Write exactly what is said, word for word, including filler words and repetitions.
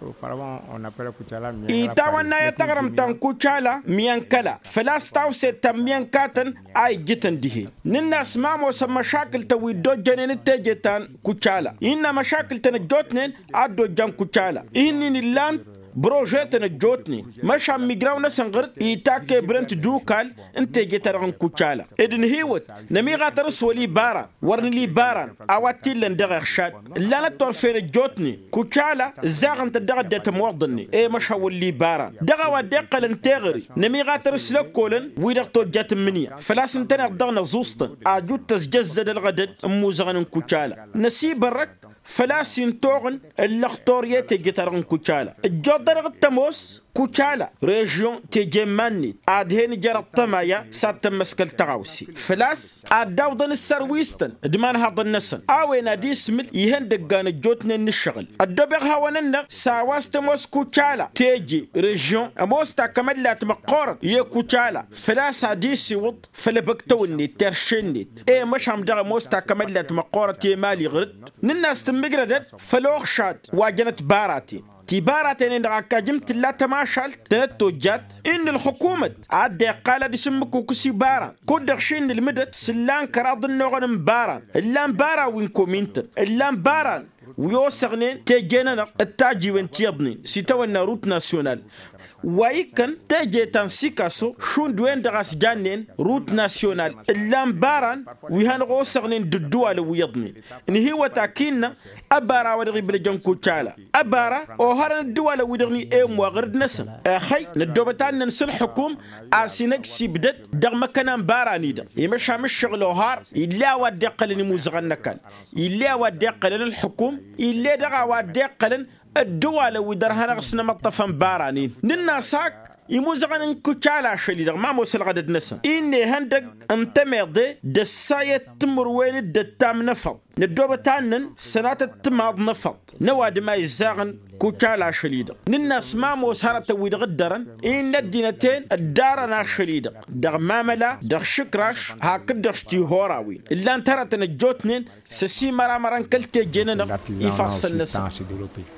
إيتاوانا يتغرم تان كوشالا ميانكلا فلاس تاوسي تميان كاتن أي جتن ديه ننا اسمامو مشاكل توي دو جنين تيجتان كوشالا إن مشاكل تنجوتنين عدو جان كوشالا إني نلان بروجيتنا جوتني مش عم ميجراونا سنغر إيتاكي برنت دوكال انت جيترغن كوشالا إدن هيوت نمي غاترس ولي باران ورن لي باران أواتي لن دغ خشاد لانا تورفين جوتني كوشالا زاغن تدغ ديت موضني إيه مش هولي باران دغ ودقل انتغري نمي غاترس لكولن ويدغتو جات منيا فلاس انتنا دغنا زوستن أجوت تسجزد الغدد موزغن كوشالا نسيب الرك فلاسين توغن اللختورية تجترغن كوشالا الجودر التموس كوشالا ريجيون تجمعني عادهين جرى الطمايا سات مسكال تغاوسي فلاس عداوضن السرويستن دمان هذا النسن اوينا دي سمل يهن دقان الجوتن الشغل الدبغ هاوانن ساواس تموس كوشالا تيجي ريجيون اموستا كمالات مقورن يه كوشالا فلاس عديسي وض فلبكتوني ترشني ايه مش هم دغ موستا كمالات مقورن تيمالي غرد نناس تمقردت فلوخشاد واجنت باراتي تباراتين إن ركاجمت لا تماشال تنتو جات إن الحكومة عاد قال دي سمكو كسي باران كود دخشين المدد سلان كراض النغن باران اللان بارا وين كومينتن اللان باران ويوسغنين تيجينا التاجي وين تيضنين سيتونا روت ناسيونال ويكن تيجي تنسيكاسو شون دوين دغاس جانين روت ناسيونال اللان باران ويهان غوسغنين ددوال ويضنين إن هي تاكينا أبارا ودغي بلجان كوشالا أبارا وهران الدوال ودغني إيم وغرد نسن أخي ندوبتان ننسل حكوم آسينك سيبدت دغ مكانان باراني دا يمشا مش شغلو هار إلا ودقل نموزغن نكال إلا ودقل الحكوم إلا دغا ودقل الدوال ودرهنا غسنا مطفن بارانين ننا ساك يموزغن كوشالا شليدا ما موسل غدد نسن إني هندق انتميضي دساية تمروين دتام نفض ندوبتان سنات التماض نفض نواد ما يزاغن كوشالا شليدا ننا سما موسهرة ويدغدرن إن الدينتين الدارنا شليدا دغ ماملا دغ شكراش هاكد دغشتي هوراوين إلا انترت نجوتنين سسي مرا مران كلتي جننا يفصل نسن